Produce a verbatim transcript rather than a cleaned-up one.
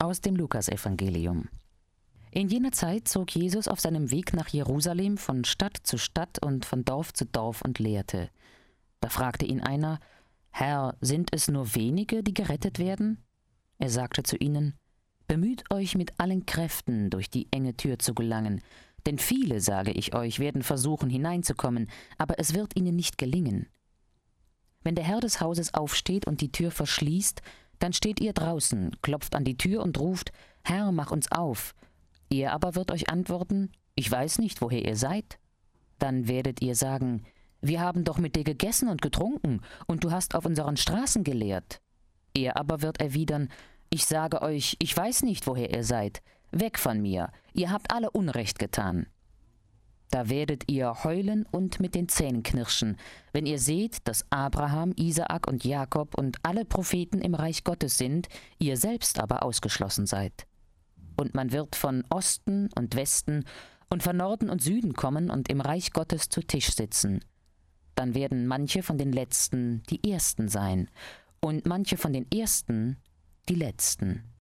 Aus dem Lukasevangelium. In jener Zeit zog Jesus auf seinem Weg nach Jerusalem von Stadt zu Stadt und von Dorf zu Dorf und lehrte. Da fragte ihn einer: Herr, sind es nur wenige, die gerettet werden? Er sagte zu ihnen: Bemüht euch mit allen Kräften, durch die enge Tür zu gelangen, denn viele, sage ich euch, werden versuchen hineinzukommen, aber es wird ihnen nicht gelingen. Wenn der Herr des Hauses aufsteht und die Tür verschließt, dann steht ihr draußen, klopft an die Tür und ruft: Herr, mach uns auf. Er aber wird euch antworten: Ich weiß nicht, woher ihr seid. Dann werdet ihr sagen: Wir haben doch mit dir gegessen und getrunken, und du hast auf unseren Straßen gelehrt. Er aber wird erwidern: Ich sage euch, ich weiß nicht, woher ihr seid. Weg von mir, ihr habt alle Unrecht getan. Da werdet ihr heulen und mit den Zähnen knirschen, wenn ihr seht, dass Abraham, Isaak und Jakob und alle Propheten im Reich Gottes sind, ihr selbst aber ausgeschlossen seid. Und man wird von Osten und Westen und von Norden und Süden kommen und im Reich Gottes zu Tisch sitzen. Dann werden manche von den Letzten die Ersten sein, und manche von den Ersten die Letzten.